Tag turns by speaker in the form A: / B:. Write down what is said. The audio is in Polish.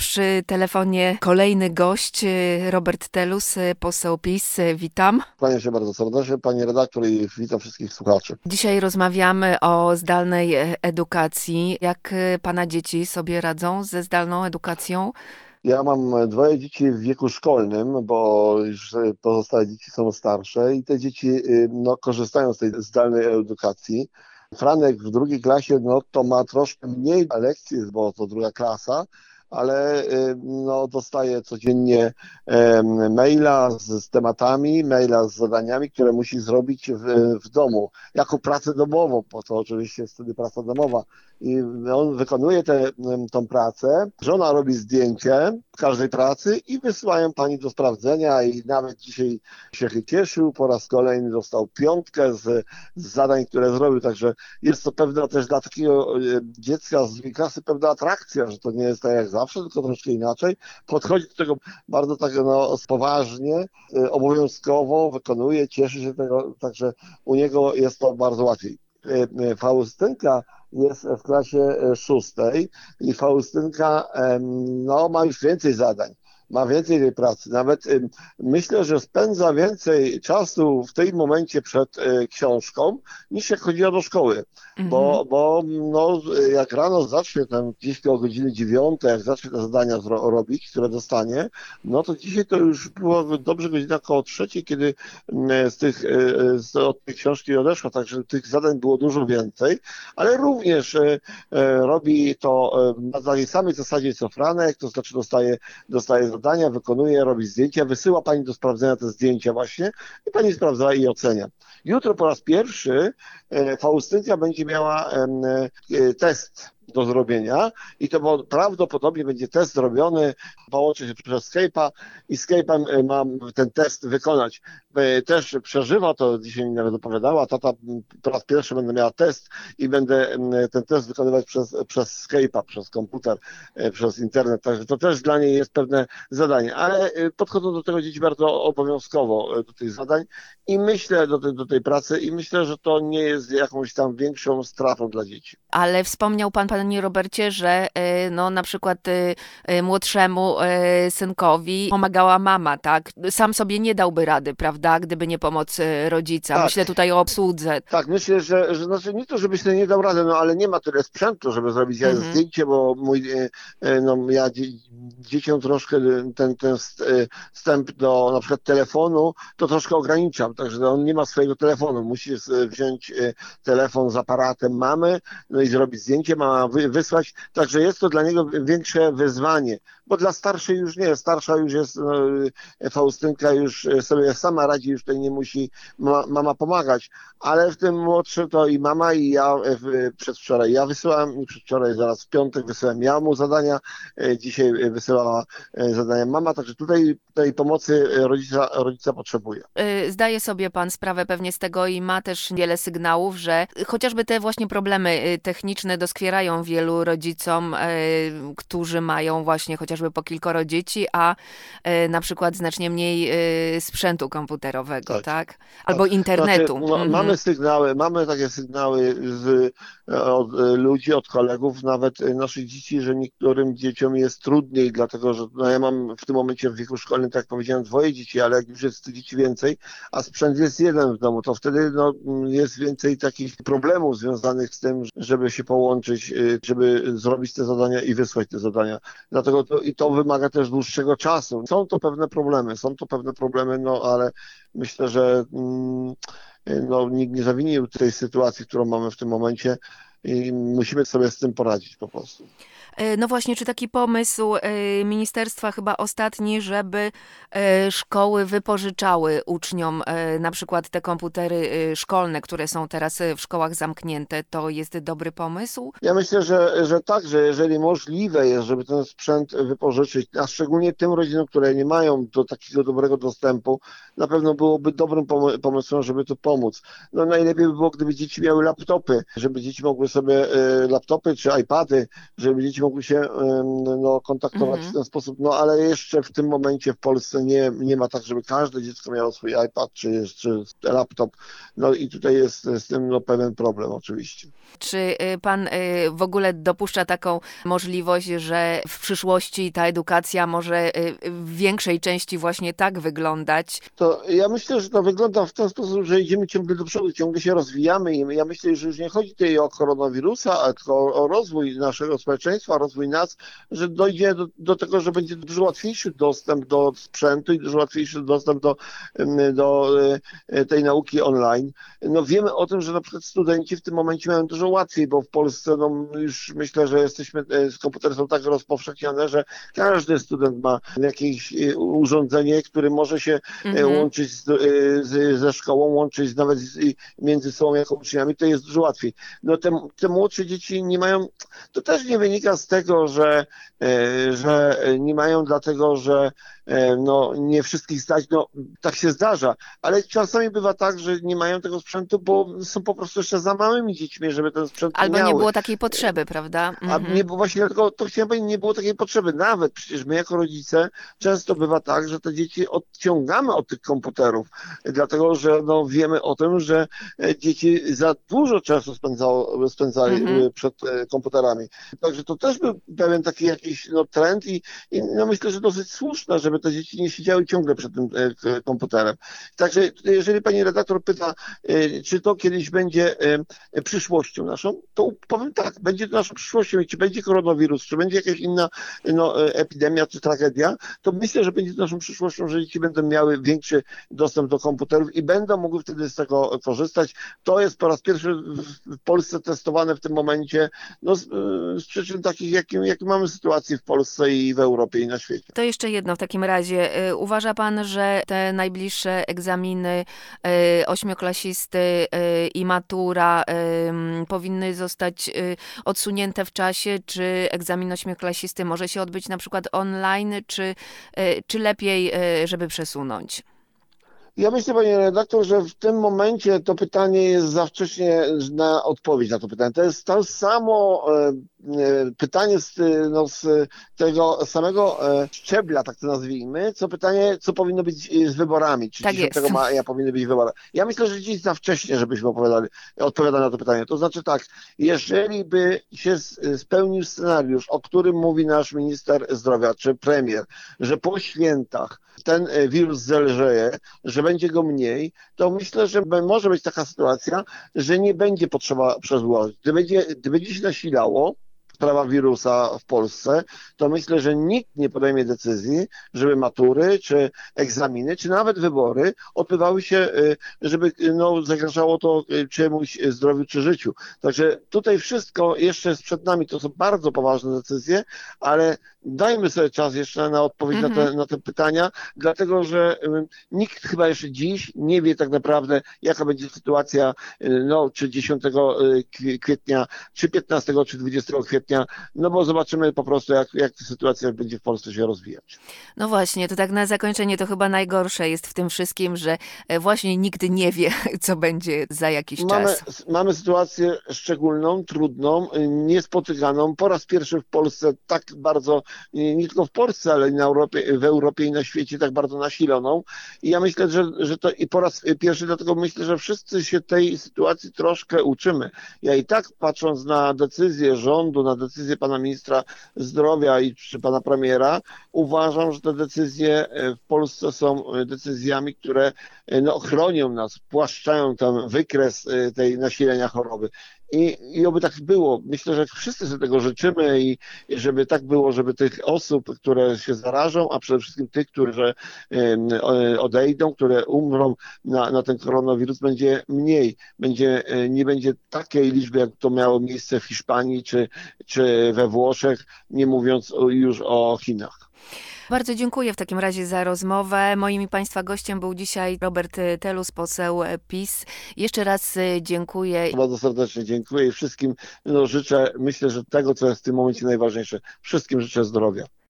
A: Przy telefonie kolejny gość, Robert Telus, poseł PiS. Witam.
B: Kłaniam się bardzo serdecznie, pani redaktor, i witam wszystkich słuchaczy.
A: Dzisiaj rozmawiamy o zdalnej edukacji. Jak pana dzieci sobie radzą ze zdalną edukacją?
B: Ja mam dwoje dzieci w wieku szkolnym, bo już pozostałe dzieci są starsze i te dzieci korzystają z tej zdalnej edukacji. Franek w drugiej klasie to ma troszkę mniej lekcji, bo to druga klasa, ale dostaje codziennie maila z tematami, maila z zadaniami, które musi zrobić w domu, jako pracę domową, bo to oczywiście jest wtedy praca domowa. I on wykonuje tą pracę, żona robi zdjęcie każdej pracy i wysyłają pani do sprawdzenia i nawet dzisiaj się cieszył, po raz kolejny dostał 5 z zadań, które zrobił, także jest to pewna też dla takiego dziecka z drugiej klasy pewna atrakcja, że to nie jest tak jak zawsze, tylko troszkę inaczej. Podchodzi do tego bardzo tak poważnie, obowiązkowo, wykonuje, cieszy się tego, także u niego jest to bardzo łatwiej. Faustynka jest w klasie 6 i Faustynka ma już więcej zadań, ma więcej tej pracy. Nawet myślę, że spędza więcej czasu w tym momencie przed książką, niż jak chodziła do szkoły. Bo jak rano zacznie tam gdzieś o godziny 9, jak zacznie te zadania robić, które dostanie, to dzisiaj to już było dobrze godzina około 3, kiedy od tej książki odeszła, także tych zadań było dużo więcej, ale również robi to na tej samej zasadzie co Franek, to znaczy dostaje zadania, wykonuje, robi zdjęcia, wysyła pani do sprawdzenia te zdjęcia właśnie i pani sprawdza i ocenia. Jutro po raz pierwszy Faustynka będzie miała test do zrobienia i to prawdopodobnie będzie test zrobiony, połączy się przez Skype'a i Skype'em mam ten test wykonać. Też przeżywa to, dzisiaj mi nawet opowiadała, tata, po raz pierwszy będę miała test i będę ten test wykonywać przez Skype'a, przez komputer, przez internet, także to też dla niej jest pewne zadanie, ale podchodzą do tego dzieci bardzo obowiązkowo, do tych zadań i myślę, do tej pracy i myślę, że to nie jest jakąś tam większą stratą dla dzieci.
A: Ale wspomniał pan, panie Robercie, że na przykład młodszemu synkowi pomagała mama, tak? Sam sobie nie dałby rady, prawda? Gdyby nie pomoc rodzica.
B: Tak.
A: Myślę tutaj o obsłudze.
B: Tak, myślę, że znaczy nie to, żeby sobie nie dał rady, ale nie ma tyle sprzętu, żeby zrobić zdjęcie, bo ja dzieciom troszkę ten wstęp do na przykład telefonu, to troszkę ograniczam, także on nie ma swojego telefonu, musi wziąć telefon z aparatem mamy, i zrobić zdjęcie, ma wysłać, także jest to dla niego większe wyzwanie, bo dla starszej już nie, starsza już jest, Faustynka już sobie sama radzi, już tutaj nie musi mama pomagać, ale w tym młodszym to i mama, i ja przedwczoraj ja wysyłam, przedwczoraj zaraz w piątek wysyłam ja mu zadania, dzisiaj wysyłała zadania mama, także tutaj tej pomocy rodzica potrzebuje.
A: Zdaje sobie pan sprawę pewnie z tego i ma też wiele sygnałów, że chociażby te właśnie problemy techniczne doskwierają wielu rodzicom, którzy mają właśnie chociażby po kilkoro dzieci, a na przykład znacznie mniej sprzętu komputerowego, tak? Albo internetu.
B: Znaczy, mamy takie sygnały od ludzi, od kolegów, nawet naszych dzieci, że niektórym dzieciom jest trudniej, dlatego że ja mam w tym momencie w wieku szkolnym, tak jak powiedziałem, 2 dzieci, ale jak już jest dzieci więcej, a sprzęt jest 1 w domu, to wtedy jest więcej takich problemów związanych z tym, żeby się połączyć, żeby zrobić te zadania i wysłać te zadania. Dlatego to wymaga też dłuższego czasu. Są to pewne problemy, ale myślę, że nikt nie zawinił tej sytuacji, którą mamy w tym momencie i musimy sobie z tym poradzić po prostu.
A: No właśnie, czy taki pomysł ministerstwa chyba ostatni, żeby szkoły wypożyczały uczniom na przykład te komputery szkolne, które są teraz w szkołach zamknięte, to jest dobry pomysł?
B: Ja myślę, że tak, że jeżeli możliwe jest, żeby ten sprzęt wypożyczyć, a szczególnie tym rodzinom, które nie mają do takiego dobrego dostępu, na pewno byłoby. byłoby dobrym pomysłem, żeby tu pomóc. No najlepiej by było, gdyby dzieci miały laptopy, żeby dzieci mogły sobie laptopy czy iPady, żeby dzieci mogły się kontaktować w ten sposób, ale jeszcze w tym momencie w Polsce nie ma tak, żeby każde dziecko miało swój iPad czy laptop. No i tutaj jest z tym pewien problem oczywiście.
A: Czy pan w ogóle dopuszcza taką możliwość, że w przyszłości ta edukacja może w większej części właśnie tak wyglądać?
B: To ja myślę, że to wygląda w ten sposób, że idziemy ciągle do przodu, ciągle się rozwijamy i ja myślę, że już nie chodzi tutaj o koronawirusa, ale tylko o rozwój naszego społeczeństwa, rozwój nas, że dojdzie do tego, że będzie dużo łatwiejszy dostęp do sprzętu i dużo łatwiejszy dostęp do tej nauki online. No wiemy o tym, że na przykład studenci w tym momencie mają dużo łatwiej, bo w Polsce już myślę, że komputery są tak rozpowszechnione, że każdy student ma jakieś urządzenie, które może się łączyć ze szkołą, łączyć nawet między sobą jako uczniami, to jest dużo łatwiej. No te młodsze dzieci nie mają, to też nie wynika z tego, że nie mają dlatego, że nie wszystkich stać, tak się zdarza, ale czasami bywa tak, że nie mają tego sprzętu, bo są po prostu jeszcze za małymi dziećmi, żeby ten sprzęt
A: Albo
B: miały.
A: nie było takiej potrzeby, prawda?
B: A nie było właśnie dlatego, to chciałem powiedzieć, nie było takiej potrzeby. Nawet przecież my jako rodzice często bywa tak, że te dzieci odciągamy od tych komputerów, dlatego że wiemy o tym, że dzieci za dużo czasu spędzali przed komputerami. Także to też był pewien taki jakiś trend i myślę, że dosyć słuszne, żeby te dzieci nie siedziały ciągle przed tym komputerem. Także jeżeli pani redaktor pyta, czy to kiedyś będzie przyszłością naszą, to powiem tak, będzie to naszą przyszłością i czy będzie koronawirus, czy będzie jakaś inna epidemia czy tragedia, to myślę, że będzie to naszą przyszłością, że dzieci będą miały większy dostęp do komputerów i będą mogły wtedy z tego korzystać. To jest po raz pierwszy w Polsce testowane w tym momencie, z przyczyn takich, jakie mamy sytuację w Polsce i w Europie i na świecie.
A: To jeszcze jedno w takim razie. Uważa pan, że te najbliższe egzaminy ośmioklasisty i matura powinny zostać odsunięte w czasie? Czy egzamin ośmioklasisty może się odbyć na przykład online, czy lepiej, żeby przesunąć?
B: Ja myślę, panie redaktor, że w tym momencie to pytanie jest za wcześnie na odpowiedź na to pytanie. To jest to samo pytanie z tego samego szczebla, tak to nazwijmy, co pytanie, co powinno być z wyborami. Czy
A: tak
B: 10 maja powinny być wybory. Ja myślę, że dziś za wcześnie, żebyśmy odpowiadali na to pytanie. To znaczy tak, jeżeli by się spełnił scenariusz, o którym mówi nasz minister zdrowia, czy premier, że po świętach ten wirus zelżeje, że będzie go mniej, to myślę, że może być taka sytuacja, że nie będzie potrzeba przedłużać. Gdy będzie się nasilało sprawa wirusa w Polsce, to myślę, że nikt nie podejmie decyzji, żeby matury, czy egzaminy, czy nawet wybory odbywały się, żeby zagrażało to czemuś zdrowiu czy życiu. Także tutaj wszystko jeszcze jest przed nami, to są bardzo poważne decyzje, ale dajmy sobie czas jeszcze na odpowiedź na te pytania, dlatego że nikt chyba jeszcze dziś nie wie tak naprawdę, jaka będzie sytuacja czy 10 kwietnia, czy 15, czy 20 kwietnia, bo zobaczymy po prostu, jak ta sytuacja będzie w Polsce się rozwijać.
A: No właśnie, to tak na zakończenie to chyba najgorsze jest w tym wszystkim, że właśnie nikt nie wie, co będzie za jakiś czas.
B: Mamy sytuację szczególną, trudną, niespotykaną. Po raz pierwszy w Polsce tak bardzo, nie tylko w Polsce, ale w Europie i na świecie tak bardzo nasiloną. I ja myślę, że to i po raz pierwszy, dlatego myślę, że wszyscy się tej sytuacji troszkę uczymy. Ja i tak patrząc na decyzję rządu, na decyzję pana ministra zdrowia czy pana premiera, uważam, że te decyzje w Polsce są decyzjami, które chronią nas, płaszczają ten wykres tej nasilenia choroby. I oby tak było. Myślę, że wszyscy sobie tego życzymy i żeby tak było, żeby tych osób, które się zarażą, a przede wszystkim tych, które odejdą, które umrą na ten koronawirus, będzie mniej. Nie będzie takiej liczby, jak to miało miejsce w Hiszpanii czy we Włoszech, nie mówiąc już o Chinach.
A: Bardzo dziękuję w takim razie za rozmowę. Moim i państwa gościem był dzisiaj Robert Telus, poseł PiS. Jeszcze raz dziękuję.
B: Bardzo serdecznie dziękuję i wszystkim życzę, myślę, że tego, co jest w tym momencie najważniejsze. Wszystkim życzę zdrowia.